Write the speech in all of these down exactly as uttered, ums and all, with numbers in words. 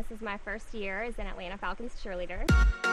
This is my first year as an Atlanta Falcons cheerleader.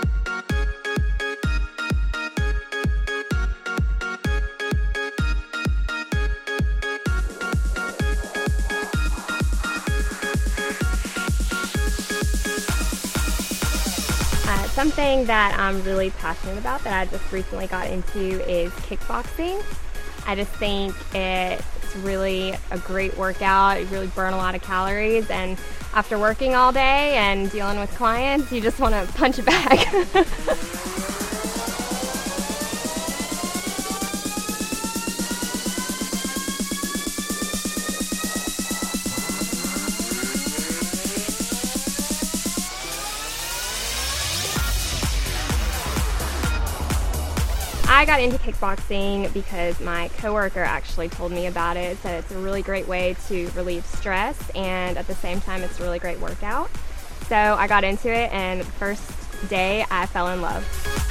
Uh, something that I'm really passionate about that I just recently got into is kickboxing. I just think it's really a great workout. You really burn a lot of calories, and after working all day and dealing with clients, you just want to punch a bag. I got into kickboxing because my coworker actually told me about it, said it's a really great way to relieve stress, and at the same time it's a really great workout. So I got into it, and the first day I fell in love.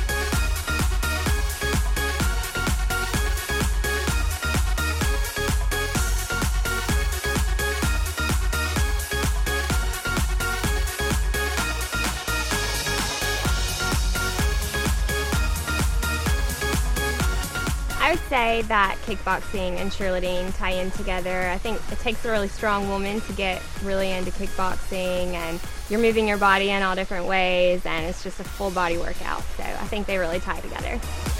I would say that kickboxing and cheerleading tie in together. I think it takes a really strong woman to get really into kickboxing, and you're moving your body in all different ways, and it's just a full body workout. So I think they really tie together.